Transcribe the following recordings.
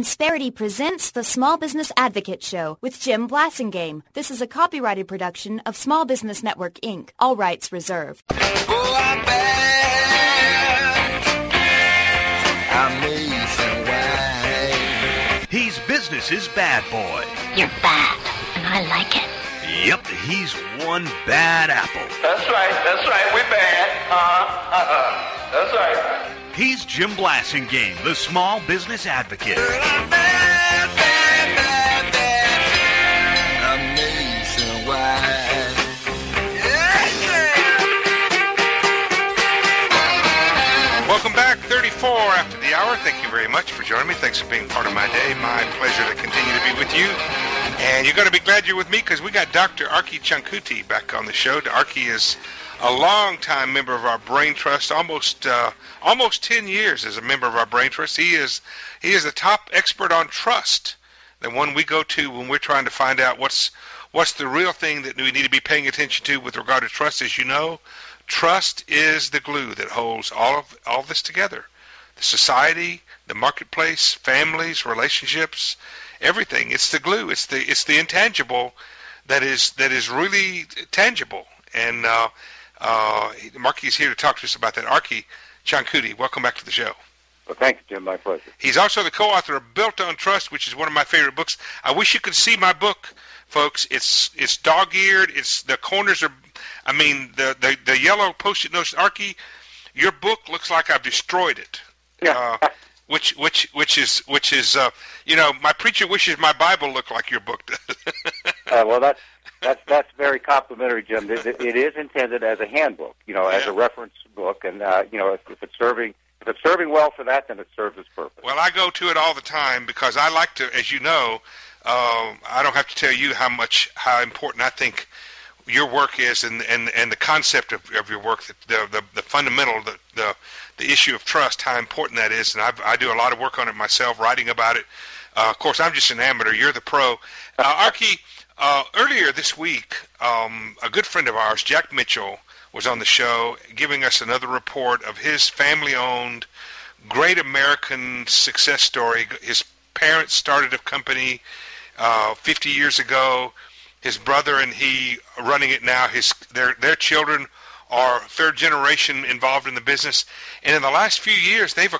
Insperity presents the Small Business Advocate Show with Jim Blasingame. This is a copyrighted production of Small Business Network, Inc. All rights reserved. Oh, I'm bad. I'm nationwide. He's business's bad boy. You're bad, and I like it. Yep, he's one bad apple. That's right, we're bad. That's right. He's Jim Blasingame, the Small Business Advocate. I'm bad, bad, bad, bad. I'm nationwide. Yeah. Welcome back, 34 after the hour. Thank you very much for joining me. Thanks for being part of my day. My pleasure to continue to be with you. And you're going to be glad you're with me because we got Dr. Arki Chankuti back on the show. Arki is a long-time member of our Brain Trust, almost 10 years as a member of our Brain Trust. He is the top expert on trust, the one we go to when we're trying to find out what's the real thing that we need to be paying attention to with regard to trust. As you know, trust is the glue that holds all of this together. The society, the marketplace, families, relationships, everything. It's the glue. It's the intangible that is really tangible. And Marky is here to talk to us about that. Arki Chankuti, welcome back to the show. Well, thank you, Jim. My pleasure. He's also the co-author of Built on Trust, which is one of my favorite books. I wish you could see my book, folks. It's dog-eared. It's the corners are, I mean, the yellow Post-it notes. Arki, your book looks like I've destroyed it. Yeah. Which is my preacher wishes my Bible looked like your book does. Well, that's very complimentary, Jim. It is intended as a handbook, as a reference book, and if it's serving well for that, then it serves its purpose. Well, I go to it all the time because I like to, as you know, I don't have to tell you how important I think your work is, and the concept of your work, the fundamental, the issue of trust, how important that is, and I do a lot of work on it myself, writing about it. Of course, I'm just an amateur. You're the pro. Arki, earlier this week, a good friend of ours, Jack Mitchell, was on the show giving us another report of his family-owned great American success story. His parents started a company 50 years ago. His brother and he are running it now. Their children are third generation involved in the business. And in the last few years, they're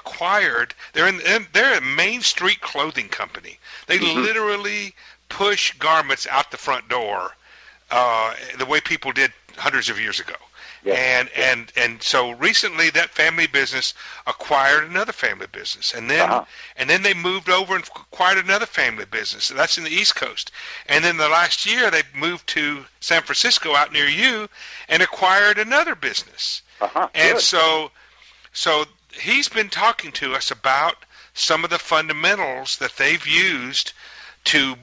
a Main Street clothing company. They literally push garments out the front door the way people did hundreds of years ago. Yes. And so recently that family business acquired another family business, and then they moved over and acquired another family business. That's in the East Coast. And then the last year they moved to San Francisco out near you and acquired another business. And so he's been talking to us about some of the fundamentals that they've used to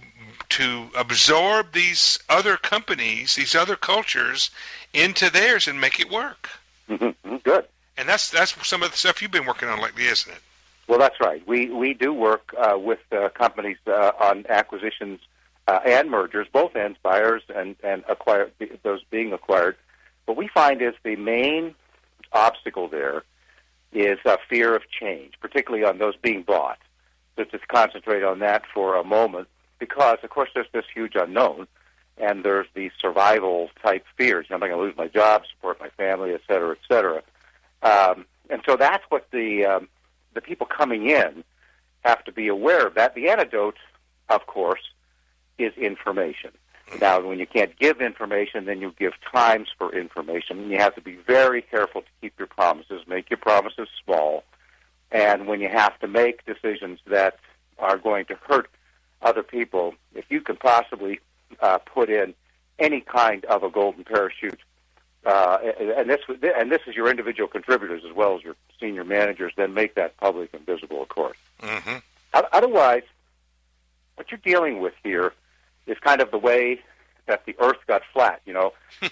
absorb these other companies, these other cultures into theirs and make it work. Mm-hmm. Good. And that's some of the stuff you've been working on lately, isn't it? Well, that's right. We do work with companies on acquisitions and mergers, both ends, buyers and those being acquired. What we find is the main obstacle there is fear of change, particularly on those being bought. Just to concentrate on that for a moment, because, of course, there's this huge unknown, and there's the survival-type fears. I'm not going to lose my job, support my family, et cetera, et cetera. And so that's what the people coming in have to be aware of. That the antidote, of course, is information. Now, when you can't give information, then you give times for information. And you have to be very careful to keep your promises. Make your promises small. And when you have to make decisions that are going to hurt other people, if you can possibly put in any kind of a golden parachute, and this is your individual contributors as well as your senior managers, then make that public and visible, of course. Mm-hmm. Otherwise, what you're dealing with here is kind of the way that the Earth got flat. When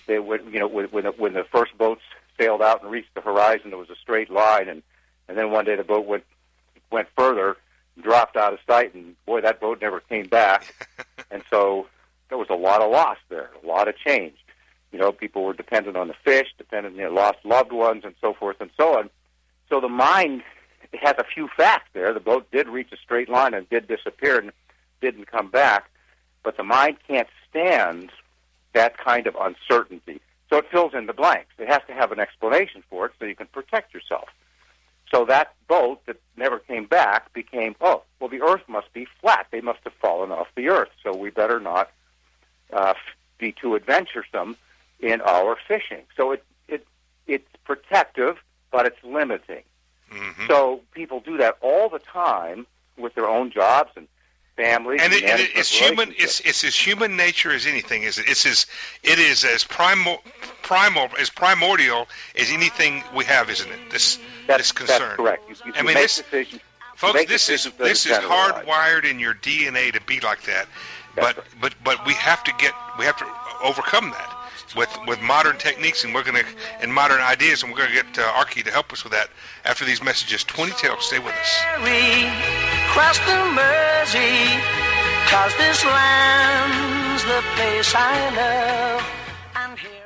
the first boats sailed out and reached the horizon, it was a straight line, and then one day the boat went further, dropped out of sight, and boy, that boat never came back. And so there was a lot of loss there, a lot of change. People were dependent on the fish, lost loved ones, and so forth and so on. So the mind it has a few facts there. The boat did reach a straight line and did disappear and didn't come back, but the mind can't stand that kind of uncertainty. So it fills in the blanks. It has to have an explanation for it so you can protect yourself. So that boat that never came back became, oh, well, the Earth must be flat. They must have fallen off the Earth, so we better not be too adventuresome in our fishing. So it's protective, but it's limiting. Mm-hmm. So people do that all the time with their own jobs and families. And it's human. It's as human nature as anything. Is it? It is as primordial as anything we have, isn't it? This concern. That's correct. I mean, folks, this is hardwired in your DNA to be like that. But we have to overcome that with modern techniques and modern ideas, and we're going to get Archie to help us with that after these messages. 20 Tales, stay with us. Cross the Mersey, 'cause this land's the place I love. And here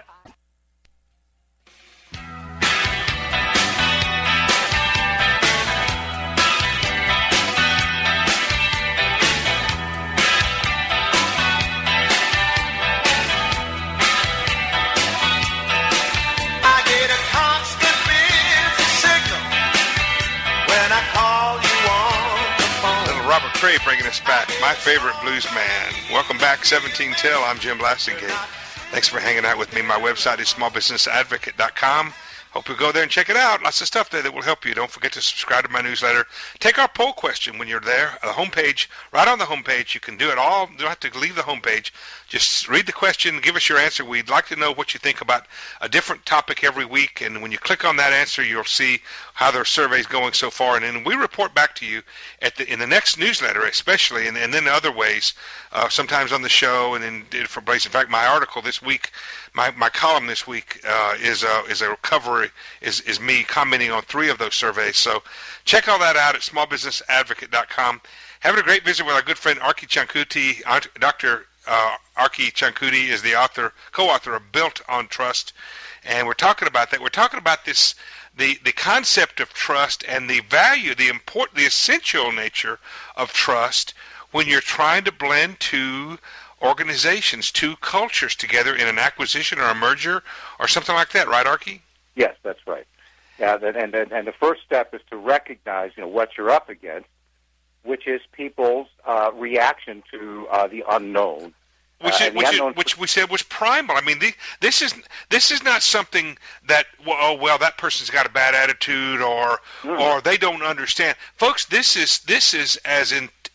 Robert Cray bringing us back, my favorite blues man. Welcome back, 17 Till. I'm Jim Blasingame. Thanks for hanging out with me. My website is smallbusinessadvocate.com. Hope you'll go there and check it out. Lots of stuff there that will help you. Don't forget to subscribe to my newsletter. Take our poll question when you're there. The homepage, right on the homepage. You can do it all. You don't have to leave the homepage. Just read the question, give us your answer. We'd like to know what you think about a different topic every week. And when you click on that answer, you'll see how their survey's going so far. And then we report back to you in the next newsletter, especially, and then other ways, sometimes on the show and in different places. In fact, my article this week, my column this week is a recovery, is me commenting on 3 of those surveys. So check all that out at smallbusinessadvocate.com. Having a great visit with our good friend Archie Ciancuti. Dr. Archie Ciancuti is the co-author of Built on Trust, and we're talking about that. We're talking about this, the concept of trust and the value, the essential nature of trust when you're trying to blend 2 organizations, 2 cultures together in an acquisition or a merger or something like that, right, Archie? Yes, that's right. Yeah, and the first step is to recognize, what you're up against, which is people's reaction to the unknown. Which we said was primal. I mean, this is not something that that person's got a bad attitude or they don't understand, folks. This is as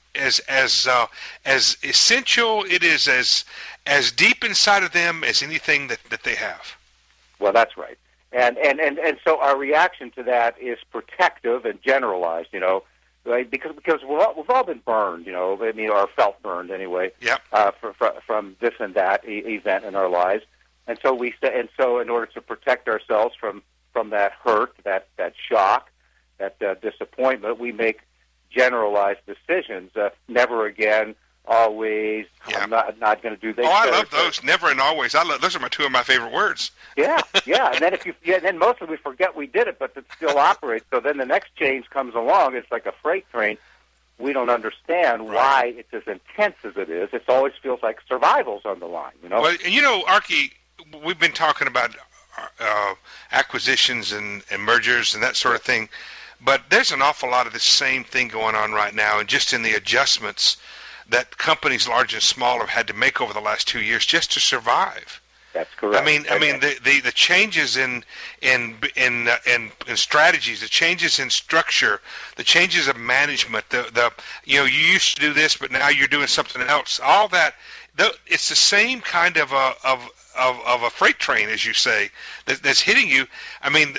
essential. It is as deep inside of them as anything that they have. Well, that's right, and so our reaction to that is protective and generalized. Right? Because we've all been burned, or felt burned anyway. Yep. From this and that event in our lives, and so in order to protect ourselves from that hurt, that shock, that disappointment, we make generalized decisions. Never again, always. Yeah. I'm not going to do this. Oh, I love those. Never and always. Those are 2 of my favorite words. Yeah. And then then mostly we forget we did it, but it still operates. So then the next change comes along. It's like a freight train. We don't understand why it's as intense as it is. It always feels like survival's on the line. Well, and Archie, we've been talking about acquisitions and mergers and that sort of thing, but there's an awful lot of the same thing going on right now, and just in the adjustments that companies large and small have had to make over the last 2 years just to survive. That's correct. I mean, the changes in strategies, the changes in structure, the changes of management. You used to do this, but now you're doing something else. All that, it's the same kind of a freight train, as you say, that's hitting you. I mean,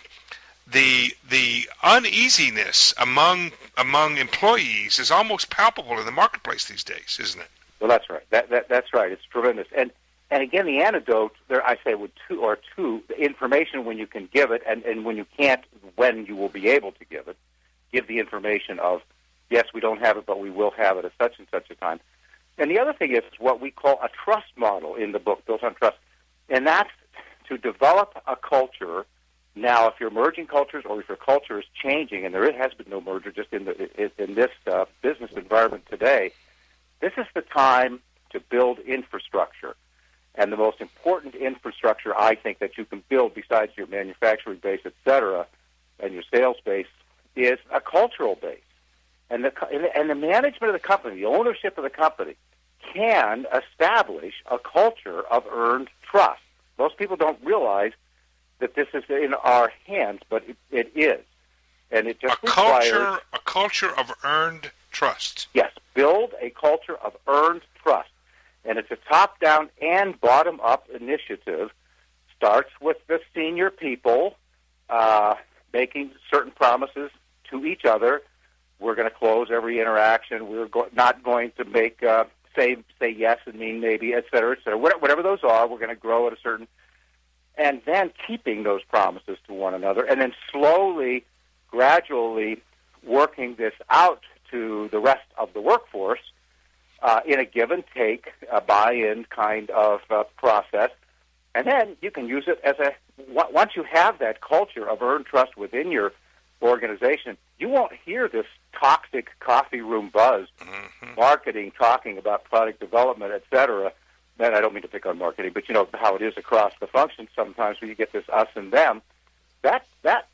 the uneasiness among employees is almost palpable in the marketplace these days, isn't it? Well, that's right. That's right. It's tremendous. And again, the antidote there, I say, with two the information when you can give it, and when you can't, when you will be able to give it. Give the information of, yes, we don't have it, but we will have it at such and such a time. And the other thing is what we call a trust model in the book, Built on Trust, and that's to develop a culture Now, if you're merging cultures or if your culture is changing, and there has been no merger just in this business environment today, this is the time to build infrastructure. And the most important infrastructure, I think, that you can build besides your manufacturing base, et cetera, and your sales base, is a cultural base. And the management of the company, the ownership of the company, can establish a culture of earned trust. Most people don't realize that this is in our hands, but it is. And it just requires a culture of earned trust. Yes, build a culture of earned trust. And it's a top-down and bottom-up initiative. Starts with the senior people making certain promises to each other. We're going to close every interaction. We're not going to make say yes and mean maybe, et cetera, et cetera. Whatever those are, we're going to grow at a certain... And then keeping those promises to one another, and then slowly, gradually working this out to the rest of the workforce in a give-and-take, buy-in kind of process. And then you can use it as once you have that culture of earned trust within your organization, you won't hear this toxic coffee room buzz, marketing, talking about product development, et cetera. And I don't mean to pick on marketing, but you know how it is across the function sometimes when you get this us and them. That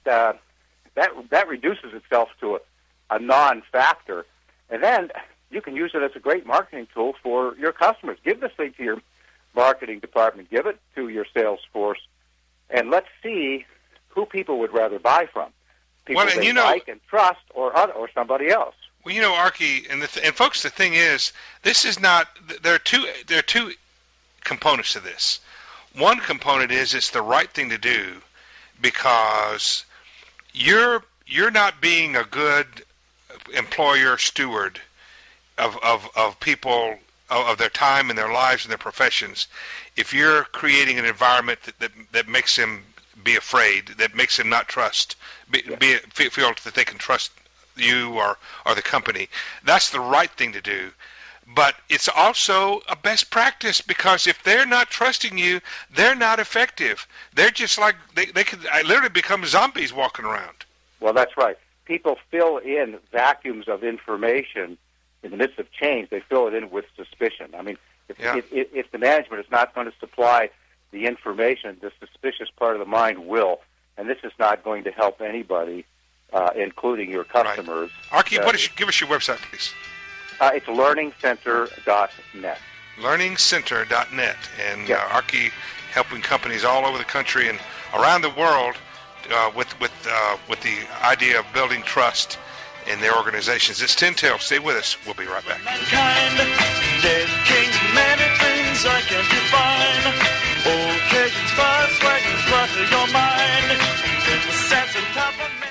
reduces itself to a non-factor. And then you can use it as a great marketing tool for your customers. Give this thing to your marketing department. Give it to your sales force. And let's see who people would rather buy from. People they like and trust or somebody else. Well, you know, Archie, and folks, the thing is, this is not. There are two components to this. One component is it's the right thing to do because you're not being a good employer steward of people, of their time and their lives and their professions if you're creating an environment that makes them be afraid, that makes them not trust, feel that they can trust you or the company. That's the right thing to do. But it's also a best practice because if they're not trusting you, they're not effective. They're just like, they could literally become zombies walking around. Well, that's right. People fill in vacuums of information in the midst of change. They fill it in with suspicion. I mean, if the management is not going to supply the information, the suspicious part of the mind will. And this is not going to help anybody, including your customers. Right. Archie, give us your website, please. It's learningcenter.net. Learningcenter.net. And Archie helping companies all over the country and around the world with the idea of building trust in their organizations. It's 10 Till. Stay with us. We'll be right back. Mankind, dead kings, many things I can define. Old Cajuns, fires, wagons, clutter your mind. In the sense of compliments.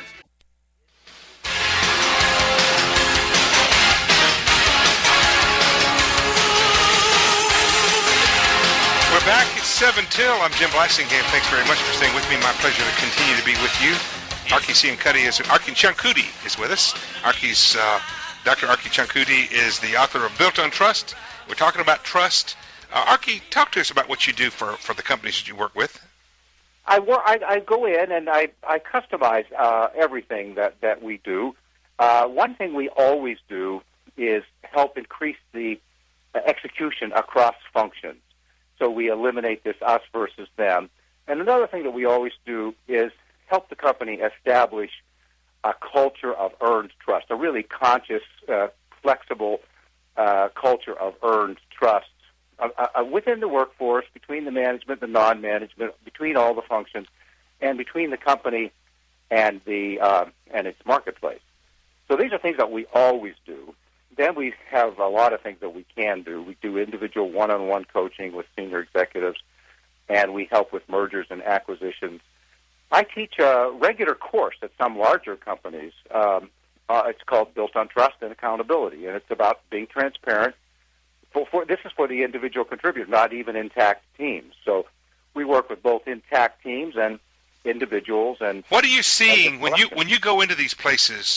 We're back. It's 7 Till. I'm Jim Blasingame. Thanks very much for staying with me. My pleasure to continue to be with you. Archie Ciancutti is with us. Dr. Archie Ciancutti is the author of Built on Trust. We're talking about trust. Archie, talk to us about what you do for the companies that you work with. I go in and I customize everything that we do. One thing we always do is help increase the execution across functions. So we eliminate this us versus them. And another thing that we always do is help the company establish a culture of earned trust, a really conscious, flexible culture of earned trust within the workforce, between the management, the non-management, between all the functions, and between the company and its marketplace. So these are things that we always do. Then we have a lot of things that we can do. We do individual one-on-one coaching with senior executives, and we help with mergers and acquisitions. I teach a regular course at some larger companies. It's called Built on Trust and Accountability, and it's about being transparent. This is for the individual contributor, not even intact teams. So we work with both intact teams and individuals. And what are you seeing when you go into these places?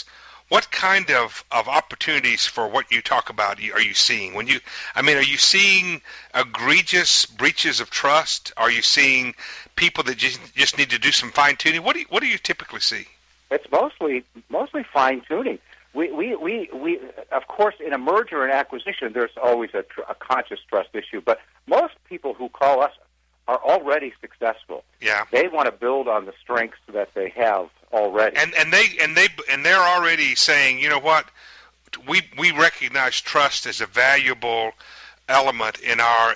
What kind of opportunities for what you talk about are you seeing? Are you seeing egregious breaches of trust? Are you seeing people that just need to do some fine tuning? What do you typically see? It's mostly fine tuning. We of course, in a merger and acquisition, there's always a conscious trust issue. But most people who call us are already successful. Yeah, they want to build on the strengths that they have already. And they're already saying, you know what, we recognize trust as a valuable element in our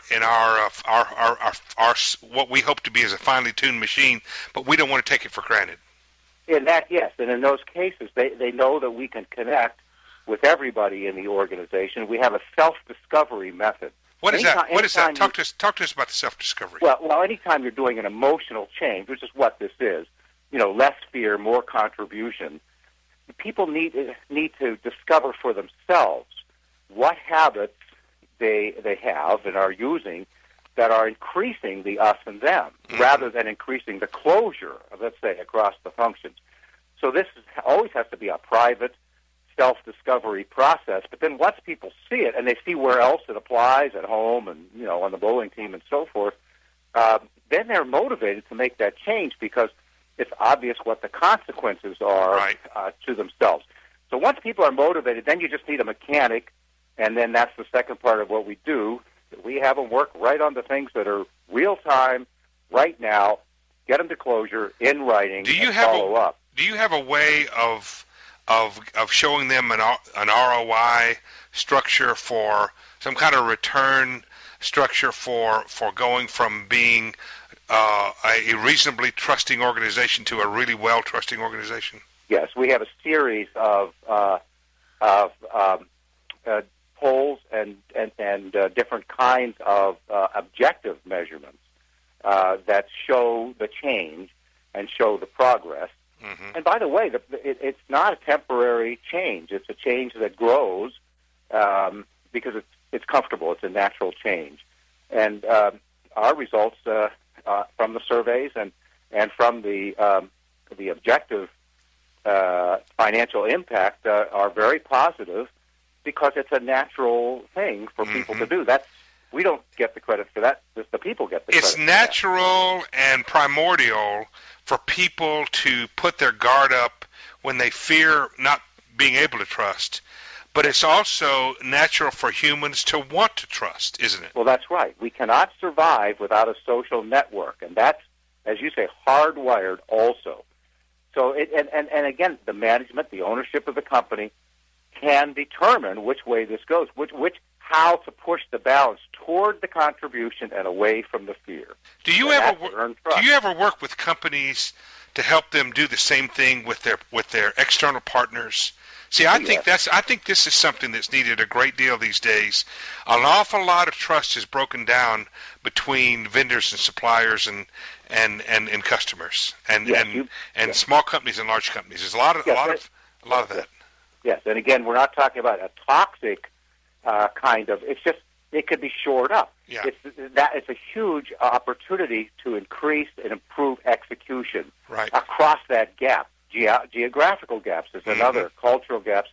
what we hope to be as a finely tuned machine, but we don't want to take it for granted. In that, yes, and in those cases, they know that we can connect with everybody in the organization. We have a self-discovery method. What is that? What is that? Talk to us about the self-discovery. Well, anytime you're doing an emotional change, which is what this is, less fear, more contribution, people need to discover for themselves what habits they have and are using that are increasing the us and them, rather than increasing the closure, let's say, across the functions. So this always has to be a private self-discovery process. But then once people see it and they see where else it applies at home and on the bowling team and so forth, then they're motivated to make that change because it's obvious what the consequences are to themselves. So once people are motivated, then you just need a mechanic, and then that's the second part of what we do. We have them work right on the things that are real time, right now, get them to closure in writing, and follow up. Do you have a way of showing them an ROI structure for some kind of return structure for going from being a reasonably trusting organization to a really well-trusting organization? Yes, we have a series of polls and different kinds of objective measurements that show the change and show the progress. Mm-hmm. And by the way, it's not a temporary change. It's a change that grows because it's comfortable. It's a natural change. And our results from the surveys and from the objective financial impact are very positive because it's a natural thing for people to do. We don't get the credit for that. The people get the credit. It's natural and primordial for people to put their guard up when they fear not being able to trust. But it's also natural for humans to want to trust, isn't it? Well, that's right. We cannot survive without a social network, and that's, as you say, hardwired also. So, and again, the management, the ownership of the company can determine which way this goes, how to push the balance toward the contribution and away from the fear. Do you ever work with companies to help them do the same thing with their external partners? See, I think this is something that's needed a great deal these days. An awful lot of trust is broken down between vendors and suppliers and customers and small companies and large companies. There's a lot of that. Yes, and again, we're not talking about a toxic kind of. It could be shored up. Yeah. It's a huge opportunity to increase and improve execution across that gap. Geographical gaps is another. Cultural gaps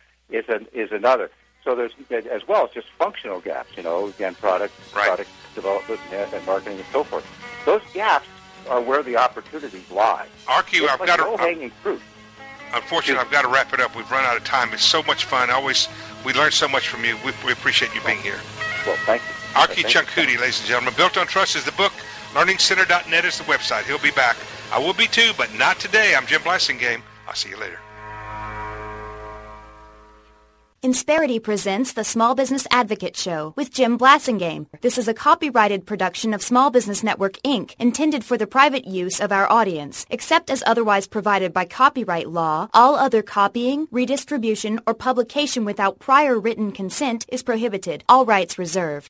is another. So there's as well as just functional gaps. Again, product development and marketing and so forth. Those gaps are where the opportunities lie. Archie, I've got low-hanging fruit. Unfortunately, I've got to wrap it up. We've run out of time. It's so much fun. We learn so much from you. We appreciate you being here. Well, thank you. Archie Chunkhouty, ladies and gentlemen. Built on Trust is the book. LearningCenter.net is the website. He'll be back. I will be too, but not today. I'm Jim Blasingame. I'll see you later. Insperity presents the Small Business Advocate Show with Jim Blasingame. This is a copyrighted production of Small Business Network, Inc., intended for the private use of our audience. Except as otherwise provided by copyright law, all other copying, redistribution, or publication without prior written consent is prohibited. All rights reserved.